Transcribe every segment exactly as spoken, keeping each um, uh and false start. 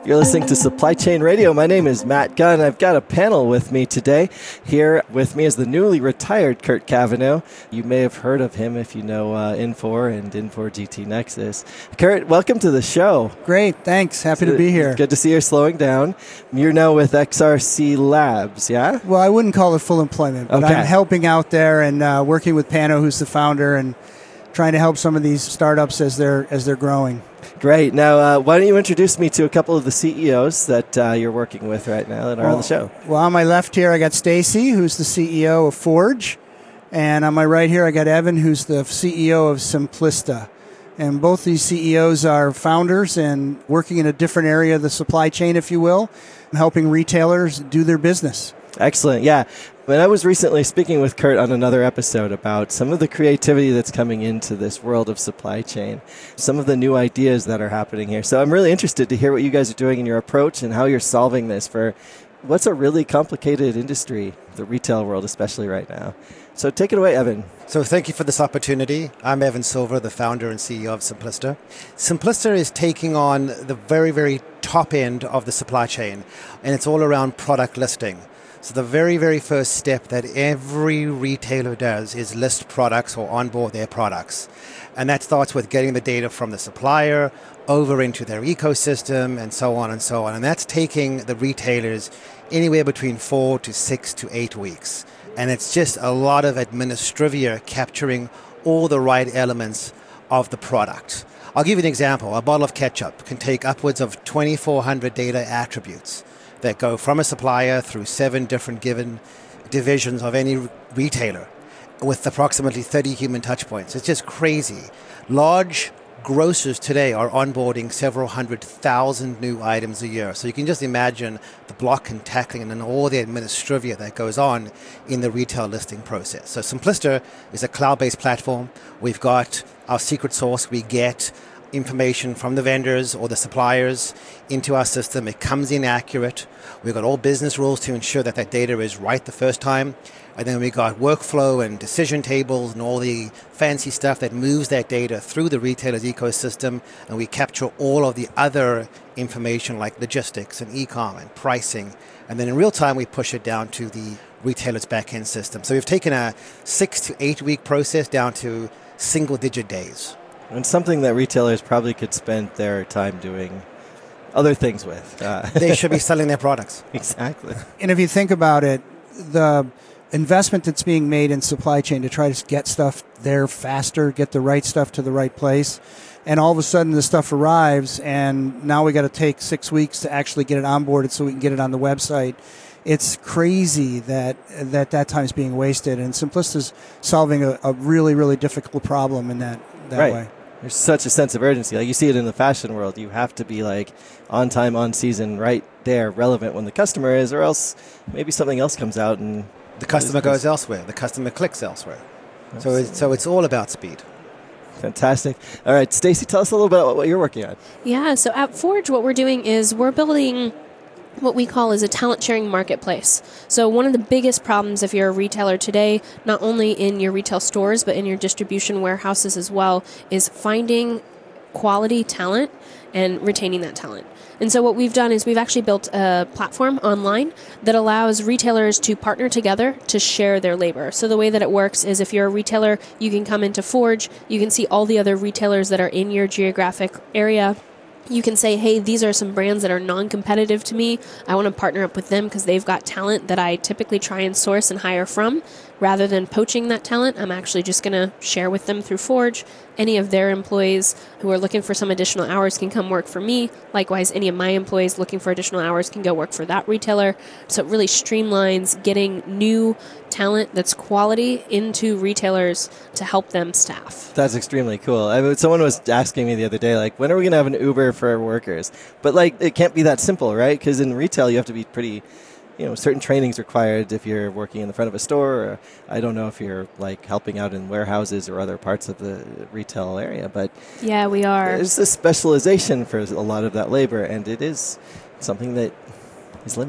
You're listening to Supply Chain Radio. My name is Matt Gunn. I've got a panel with me today. Here with me is the newly retired Kurt Cavanaugh. You may have heard of him if you know uh, Infor and Infor G T Nexus. Kurt, welcome to the show. Great, thanks. Happy to be here. Good to see you're slowing down. You're now with X R C Labs, yeah? Well, I wouldn't call it full employment, but okay. I'm helping out there and uh, working with Pano, who's the founder, and trying to help some of these startups as they're as they're growing. Great. Now, uh, why don't you introduce me to a couple of the C E Os that uh, you're working with right now that are well, on the show? Well, on my left here, I got Stacy, who's the C E O of Forge. And on my right here, I got Evan, who's the C E O of Simplista. And both these C E Os are founders and working in a different area of the supply chain, if you will, helping retailers do their business. Excellent. Yeah. When I was recently speaking with Kurt on another episode about some of the creativity that's coming into this world of supply chain, some of the new ideas that are happening here. So I'm really interested to hear what you guys are doing in your approach and how you're solving this for what's a really complicated industry, the retail world, especially right now. So take it away, Evan. So thank you for this opportunity. I'm Evan Silver, the founder and C E O of Simplista. Simplista is taking on the very, very top end of the supply chain, and it's all around product listing. So the very, very first step that every retailer does is list products or onboard their products. And that starts with getting the data from the supplier over into their ecosystem and so on and so on. And that's taking the retailers anywhere between four to six to eight weeks. And it's just a lot of administrivia capturing all the right elements of the product. I'll give you an example. A bottle of ketchup can take upwards of twenty-four hundred data attributes that go from a supplier through seven different given divisions of any retailer with approximately thirty human touch points. It's just crazy. Large grocers today are onboarding several hundred thousand new items a year. So you can just imagine the block and tackling and all the administrivia that goes on in the retail listing process. So Simplista is a cloud-based platform. We've got our secret sauce. We get information from the vendors or the suppliers into our system. It comes in accurate. We've got all business rules to ensure that that data is right the first time. And then we got workflow and decision tables and all the fancy stuff that moves that data through the retailer's ecosystem. And we capture all of the other information like logistics and e-com and pricing. And then in real time, we push it down to the retailer's back-end system. So we've taken a six to eight week process down to single-digit days. And something that retailers probably could spend their time doing other things with. Uh. They should be selling their products. Exactly. And if you think about it, the investment that's being made in supply chain to try to get stuff there faster, get the right stuff to the right place, and all of a sudden the stuff arrives, and now we got to take six weeks to actually get it onboarded so we can get it on the website. It's crazy that that, that time is being wasted, and Simplista's solving a, a really, really difficult problem in that, that right. way. There's such a sense of urgency. Like you see it in the fashion world. You have to be like on time, on season, right there, relevant when the customer is, or else maybe something else comes out and the customer goes elsewhere. The customer clicks elsewhere. So it's, so it's all about speed. Fantastic. All right, Stacy, tell us a little bit about what you're working on. Yeah, so at Forge, what we're doing is we're building what we call is a talent sharing marketplace. So one of the biggest problems if you're a retailer today, not only in your retail stores, but in your distribution warehouses as well, is finding quality talent and retaining that talent. And so what we've done is we've actually built a platform online that allows retailers to partner together to share their labor. So the way that it works is if you're a retailer, you can come into Forge, you can see all the other retailers that are in your geographic area. You can say, hey, these are some brands that are non-competitive to me. I want to partner up with them because they've got talent that I typically try and source and hire from. Rather than poaching that talent, I'm actually just going to share with them through Forge. Any of their employees who are looking for some additional hours can come work for me. Likewise, any of my employees looking for additional hours can go work for that retailer. So it really streamlines getting new talent that's quality into retailers to help them staff. That's extremely cool. I mean, someone was asking me the other day, like, when are we going to have an Uber for workers? But, like, it can't be that simple, right? Because in retail, you have to be pretty... You know, certain training's required if you're working in the front of a store, or I don't know if you're like helping out in warehouses or other parts of the retail area, but yeah, we are. There's a specialization for a lot of that labor, and it is something that is limited.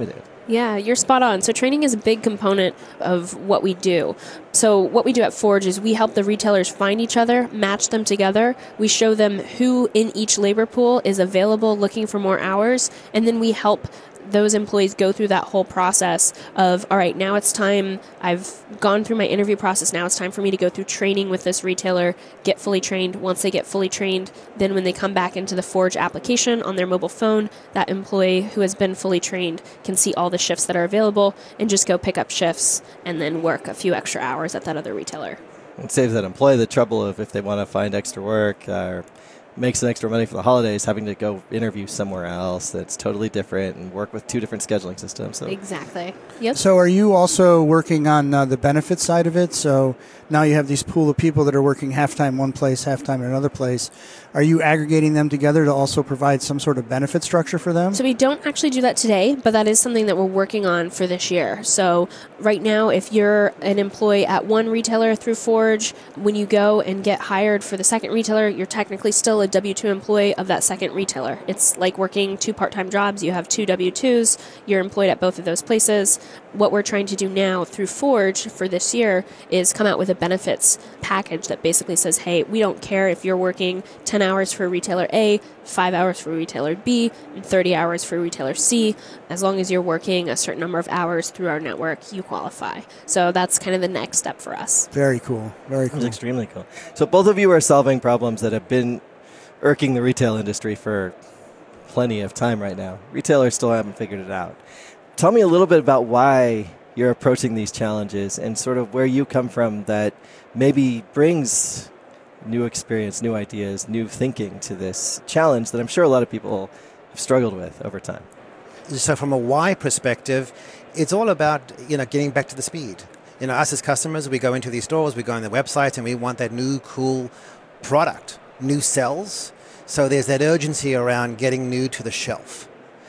Yeah, you're spot on. So training is a big component of what we do. So what we do at Forge is we help the retailers find each other, match them together. We show them who in each labor pool is available looking for more hours, and then we help those employees go through that whole process of, all right, now it's time, I've gone through my interview process, now it's time for me to go through training with this retailer, get fully trained. Once they get fully trained, then when they come back into the Forge application on their mobile phone, that employee who has been fully trained can see all the shifts that are available and just go pick up shifts and then work a few extra hours at that other retailer. It saves that employee the trouble of, if they want to find extra work uh, or make some extra money for the holidays, having to go interview somewhere else that's totally different and work with two different scheduling systems. So. Exactly. Yep. So are you also working on uh, the benefit side of it? So now you have these pool of people that are working half-time one place, half-time in another place. Are you aggregating them together to also provide some sort of benefit structure for them? So we don't actually do that today, but that is something that we're working on for this year. So right now, if you're an employee at one retailer through Forge, when you go and get hired for the second retailer, you're technically still a W two employee of that second retailer. It's like working two part-time jobs. You have two W twos. You're employed at both of those places. What we're trying to do now through Forge for this year is come out with a benefits package that basically says, hey, we don't care if you're working ten hours for retailer A, five hours for retailer B, and thirty hours for retailer C. As long as you're working a certain number of hours through our network, you qualify. So that's kind of the next step for us. Very cool. Very cool. That's extremely cool. So both of you are solving problems that have been irking the retail industry for plenty of time right now. Retailers still haven't figured it out. Tell me a little bit about why you're approaching these challenges and sort of where you come from that maybe brings new experience, new ideas, new thinking to this challenge that I'm sure a lot of people have struggled with over time. So from a why perspective, it's all about, you know, getting back to the speed. You know, us as customers, we go into these stores, we go on their websites, and we want that new, cool product, new sells. So there's that urgency around getting new to the shelf.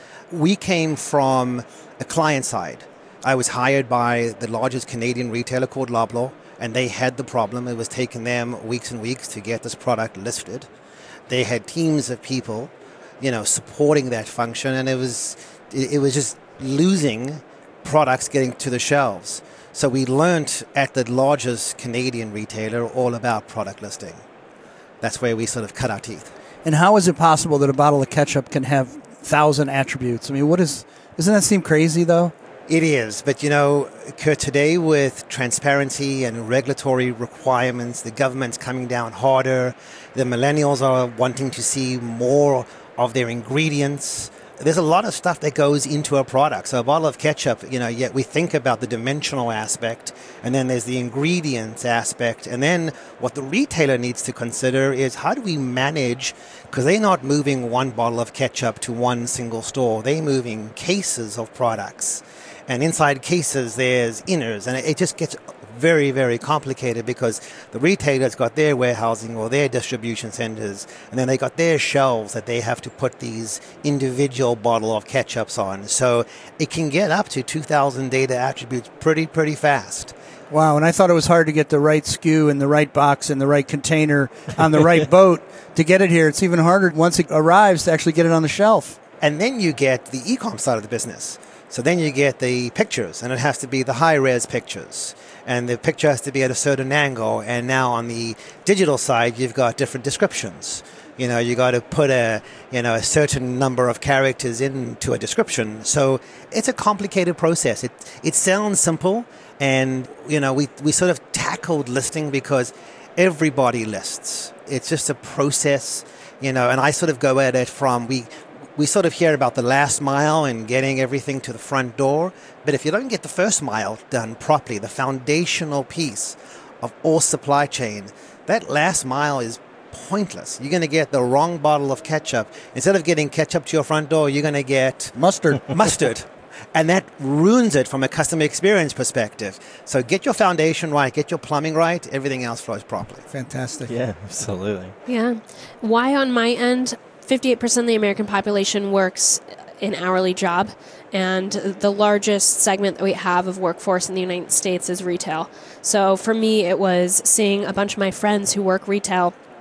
We came from a client side. I was hired by the largest Canadian retailer called Loblaw, and they had the problem. It was taking them weeks and weeks to get this product listed. They had teams of people, you know, supporting that function, and it was it, it was just losing products getting to the shelves. So we learnt at the largest Canadian retailer all about product listing. That's where we sort of cut our teeth. And how is it possible that a bottle of ketchup can have thousand attributes? I mean, what is, doesn't that seem crazy though? It is, but you know, Kurt, today with transparency and regulatory requirements, the government's coming down harder, the millennials are wanting to see more of their ingredients. There's a lot of stuff that goes into a product. So a bottle of ketchup, you know, yet we think about the dimensional aspect, and then there's the ingredients aspect, and then what the retailer needs to consider is how do we manage, because they're not moving one bottle of ketchup to one single store, they're moving cases of products. And inside cases, there's inners, and it just gets very, very complicated because the retailer's got their warehousing or their distribution centers, and then they got their shelves that they have to put these individual bottle of ketchups on. So it can get up to two thousand data attributes pretty, pretty fast. Wow, and I thought it was hard to get the right S K U in the right box in the right container on the right boat to get it here. It's even harder once it arrives to actually get it on the shelf. And then you get the e-com side of the business. So then you get the pictures, and it has to be the high-res pictures. And the picture has to be at a certain angle. And now on the digital side, you've got different descriptions. You know, you got to put a, you know, a certain number of characters into a description. So it's a complicated process. It it sounds simple, and, you know, we, we sort of tackled listing because everybody lists. It's just a process, you know, and I sort of go at it from, we... We sort of hear about the last mile and getting everything to the front door. But if you don't get the first mile done properly, the foundational piece of all supply chain, that last mile is pointless. You're going to get the wrong bottle of ketchup. Instead of getting ketchup to your front door, you're going to get mustard. Mustard. And that ruins it from a customer experience perspective. So get your foundation right, get your plumbing right, everything else flows properly. Fantastic. Yeah, absolutely. Yeah. Why on my end? fifty-eight percent of the American population works an hourly job, and the largest segment that we have of workforce in the United States is retail. So for me, it was seeing a bunch of my friends who work retail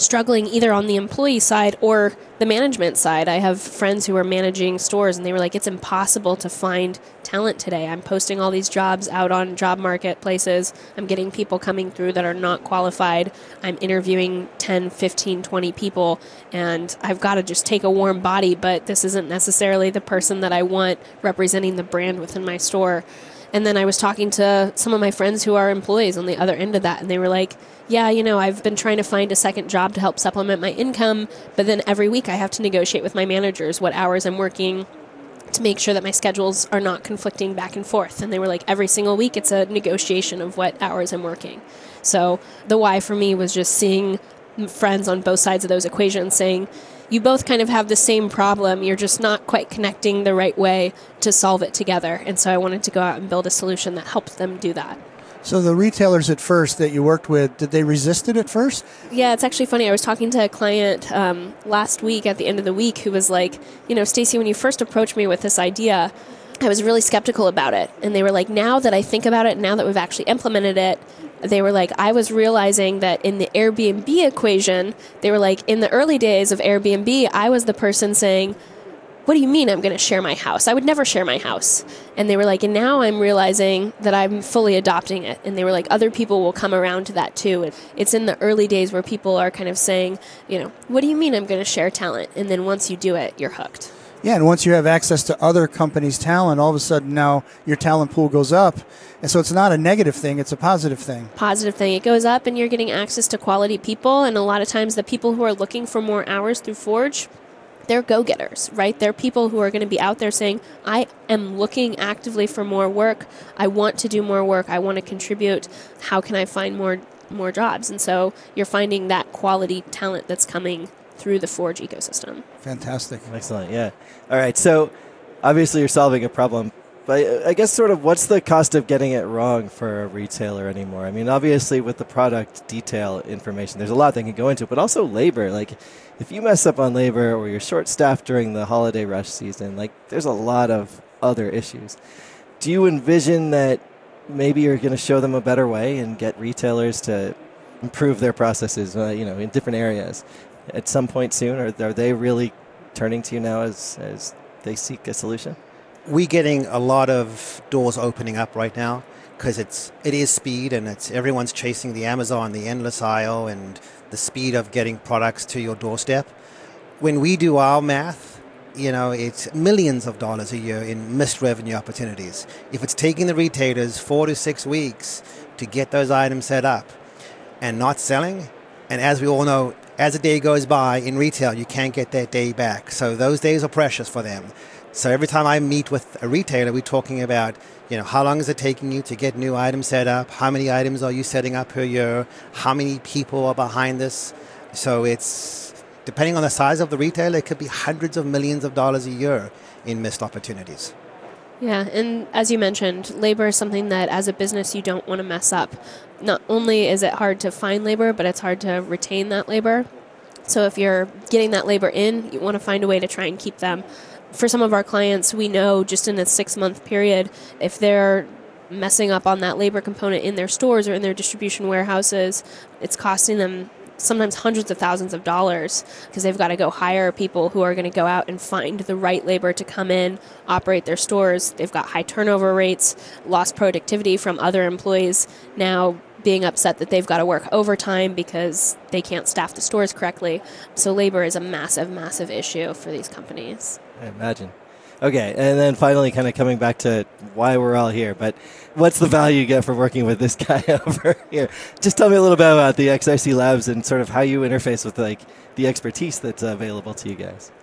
struggling either on the employee side or the management side. I have friends who are managing stores, and they were like, it's impossible to find talent today. I'm posting all these jobs out on job marketplaces. I'm getting people coming through that are not qualified. I'm interviewing ten, fifteen, twenty people, and I've got to just take a warm body, but this isn't necessarily the person that I want representing the brand within my store. And then I was talking to some of my friends who are employees on the other end of that, and they were like, yeah, you know, I've been trying to find a second job to help supplement my income, but then every week I have to negotiate with my managers what hours I'm working to make sure that my schedules are not conflicting back and forth. And they were like, every single week it's a negotiation of what hours I'm working. So the why for me was just seeing friends on both sides of those equations saying, you both kind of have the same problem. You're just not quite connecting the right way to solve it together. And so I wanted to go out and build a solution that helped them do that. So the retailers at first that you worked with, did they resist it at first? Yeah, it's actually funny. I was talking to a client um, last week at the end of the week who was like, you know, Stacy, when you first approached me with this idea, I was really skeptical about it. And they were like, now that I think about it, now that we've actually implemented it, they were like, I was realizing that in the Airbnb equation, they were like, in the early days of Airbnb, I was the person saying, what do you mean I'm going to share my house? I would never share my house. And they were like, and now I'm realizing that I'm fully adopting it. And they were like, other people will come around to that too. It's in the early days where people are kind of saying, you know, what do you mean I'm going to share talent? And then once you do it, you're hooked. Yeah, and once you have access to other companies' talent, all of a sudden now your talent pool goes up. And so it's not a negative thing, it's a positive thing. Positive thing. It goes up and you're getting access to quality people. And a lot of times the people who are looking for more hours through Forge, they're go-getters, right? They're people who are going to be out there saying, I am looking actively for more work. I want to do more work. I want to contribute. How can I find more more jobs? And so you're finding that quality talent that's coming through the Forge ecosystem. Fantastic. Excellent, yeah. All right, so obviously you're solving a problem, but I guess sort of what's the cost of getting it wrong for a retailer anymore? I mean, obviously with the product detail information, there's a lot that can go into it, but also labor. Like if you mess up on labor or you're short-staffed during the holiday rush season, like there's a lot of other issues. Do you envision that maybe you're going to show them a better way and get retailers to improve their processes, uh, you know, in different areas at some point soon? Or are they really turning to you now as, as they seek a solution? We're getting a lot of doors opening up right now because it's it is speed, and it's everyone's chasing the Amazon, the endless aisle, and the speed of getting products to your doorstep. When we do our math, you know, it's millions of dollars a year in missed revenue opportunities. If it's taking the retailers four to six weeks to get those items set up and not selling, and as we all know, as a day goes by in retail, you can't get that day back. So those days are precious for them. So every time I meet with a retailer, we're talking about, you know, how long is it taking you to get new items set up? How many items are you setting up per year? How many people are behind this? So it's, depending on the size of the retailer, it could be hundreds of millions of dollars a year in missed opportunities. Yeah, and as you mentioned, labor is something that as a business you don't want to mess up. Not only is it hard to find labor, but it's hard to retain that labor. So if you're getting that labor in, you want to find a way to try and keep them. For some of our clients, we know just in a six-month period, if they're messing up on that labor component in their stores or in their distribution warehouses, it's costing them sometimes hundreds of thousands of dollars because they've got to go hire people who are going to go out and find the right labor to come in, operate their stores. They've got high turnover rates, lost productivity from other employees now being upset that they've got to work overtime because they can't staff the stores correctly. So labor is a massive, massive issue for these companies. I imagine. Okay, and then finally kind of coming back to why we're all here, but what's the value you get for working with this guy over here? Just tell me a little bit about the X R C Labs and sort of how you interface with like the expertise that's available to you guys.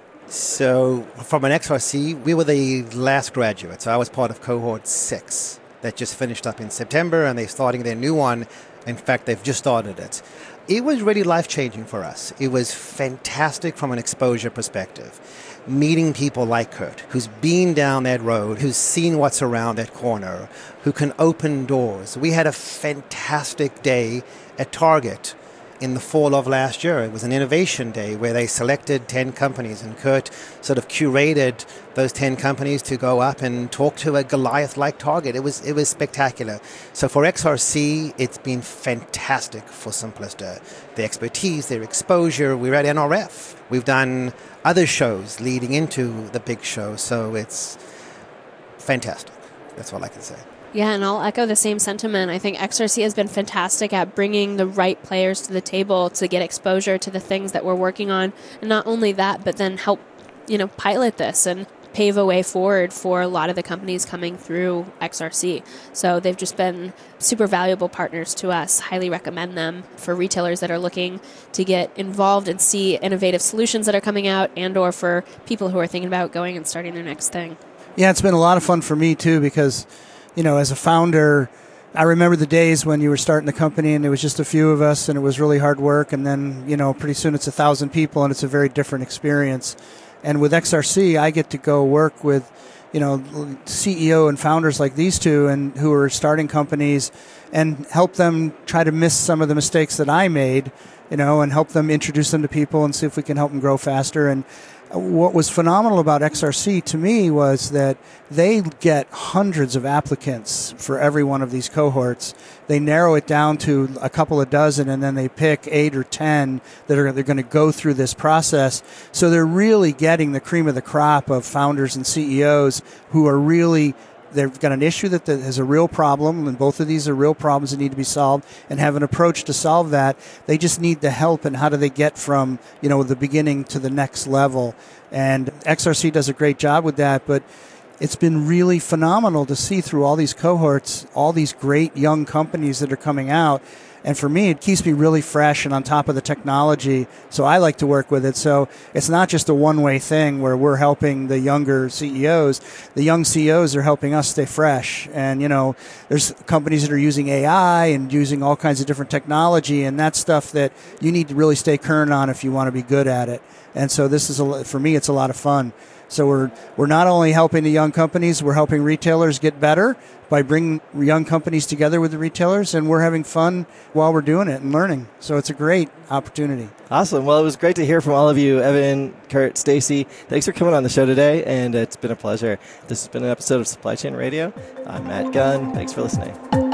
So from an X R C, we were the last graduate. So I was part of cohort six that just finished up in September, and they're starting their new one. In fact, they've just started it. It was really life-changing for us. It was fantastic from an exposure perspective. Meeting people like Kurt, who's been down that road, who's seen what's around that corner, who can open doors. We had a fantastic day at Target in the fall of last year. It was an innovation day where they selected ten companies, and Kurt sort of curated those ten companies to go up and talk to a Goliath-like target. It was it was spectacular. So for X R C, it's been fantastic for Simplista. The expertise, their exposure. We're at N R F. We've done other shows leading into the big show, so it's fantastic. That's all I can say. Yeah, and I'll echo the same sentiment. I think X R C has been fantastic at bringing the right players to the table to get exposure to the things that we're working on. And not only that, but then help, you know, pilot this and pave a way forward for a lot of the companies coming through X R C. So they've just been super valuable partners to us. Highly recommend them for retailers that are looking to get involved and see innovative solutions that are coming out, and or for people who are thinking about going and starting their next thing. Yeah, it's been a lot of fun for me too, because you know, as a founder, I remember the days when you were starting the company and it was just a few of us and it was really hard work. And then, you know, pretty soon it's a thousand people and it's a very different experience. And with X R C, I get to go work with, you know, C E O and founders like these two and who are starting companies and help them try to miss some of the mistakes that I made, you know, and help them introduce them to people and see if we can help them grow faster. And what was phenomenal about X R C to me was that they get hundreds of applicants for every one of these cohorts. They narrow it down to a couple of dozen, and then they pick eight or ten that are they're going to go through this process. So they're really getting the cream of the crop of founders and C E Os who are really, they've got an issue that has a real problem, and both of these are real problems that need to be solved, and have an approach to solve that. They just need the help, and how do they get from, you know, the beginning to the next level. And X R C does a great job with that, but it's been really phenomenal to see through all these cohorts, all these great young companies that are coming out. And for me, it keeps me really fresh and on top of the technology. So I like to work with it. So it's not just a one-way thing where we're helping the younger C E Os. The young C E Os are helping us stay fresh. And, you know, there's companies that are using A I and using all kinds of different technology. And that's stuff that you need to really stay current on if you want to be good at it. And so this is, a, for me, it's a lot of fun. So we're we're not only helping the young companies, we're helping retailers get better by bringing young companies together with the retailers, and we're having fun while we're doing it and learning. So it's a great opportunity. Awesome. Well, it was great to hear from all of you, Evan, Kurt, Stacy. Thanks for coming on the show today, and it's been a pleasure. This has been an episode of Supply Chain Radio. I'm Matt Gunn. Thanks for listening.